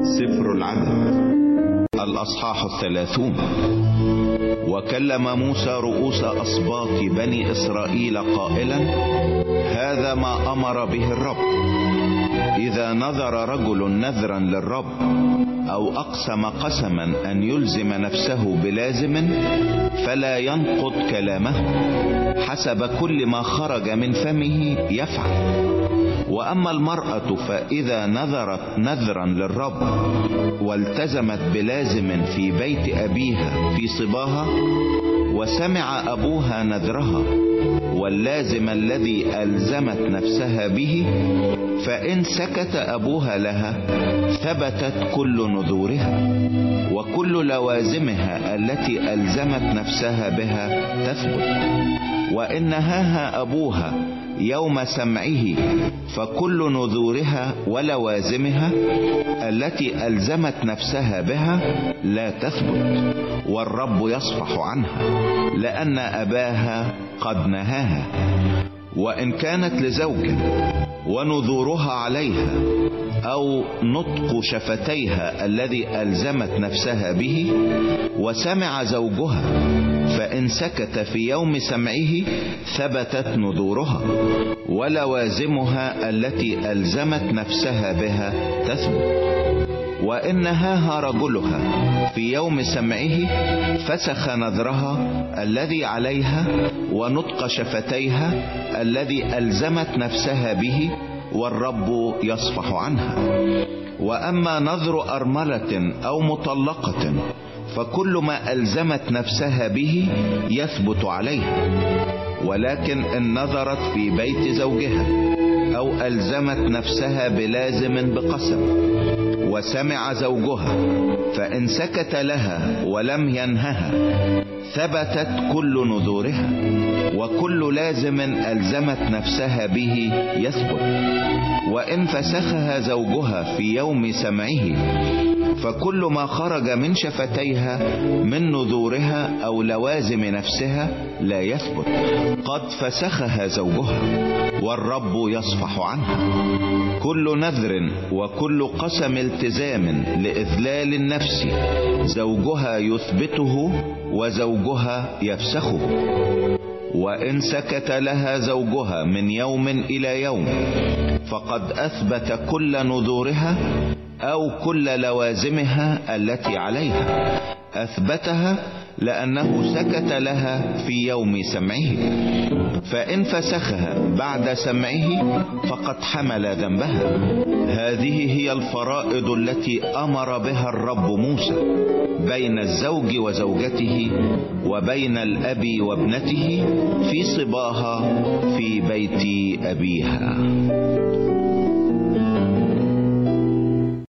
سفر العدد الأصحاح 30. وكلم موسى رؤوس أسباط بني إسرائيل قائلا: هذا ما أمر به الرب: إذا نذر رجل نذرا للرب أو أقسم قسما أن يلزم نفسه بلازم فلا ينقض كلامه، حسب كل ما خرج من فمه يفعل. وأما المرأة فإذا نذرت نذرا للرب والتزمت بلازم في بيت أبيها في صباها، وسمع أبوها نذرها واللازم الذي ألزمت نفسها به، فإن سكت أبوها لها ثبتت كل نذورها وكل لوازمها التي ألزمت نفسها بها تثبت. وإن نهاها أبوها يوم سمعه فكل نذورها ولوازمها التي ألزمت نفسها بها لا تثبت، والرب يصفح عنها لأن أباها قد نهاها. وإن كانت لزوجة ونذورها عليها أو نطق شفتيها الذي ألزمت نفسها به وسمع زوجها، فإن سكت في يوم سمعه ثبتت نذورها ولوازمها التي ألزمت نفسها بها تثبت. وإن نهاها رجلها في يوم سمعه فسخ نذرها الذي عليها ونطق شفتيها الذي ألزمت نفسها به، والرب يصفح عنها. وأما نذر أرملة أو مطلقة فكل ما ألزمت نفسها به يثبت عليها. ولكن إن نذرت في بيت زوجها أو ألزمت نفسها بلازم بقسم وسمع زوجها، فإن سكت لها ولم ينهها ثبتت كل نذورها وكل لازم ألزمت نفسها به يثبت. وإن فسخها زوجها في يوم سمعه فكل ما خرج من شفتيها من نذورها أو لوازم نفسها لا يثبت، قد فسخها زوجها والرب يصفح عنها. كل نذر وكل قسم التزام لإذلال النفس زوجها يثبته وزوجها يفسخه. وإن سكت لها زوجها من يوم إلى يوم فقد أثبت كل نذورها أو كل لوازمها التي عليها، أثبتها لأنه سكت لها في يوم سمعه. فإن فسخها بعد سمعه فقد حمل ذنبها. هذه هي الفرائض التي أمر بها الرب موسى بين الزوج وزوجته وبين الأب وابنته في صباها في بيت أبيها.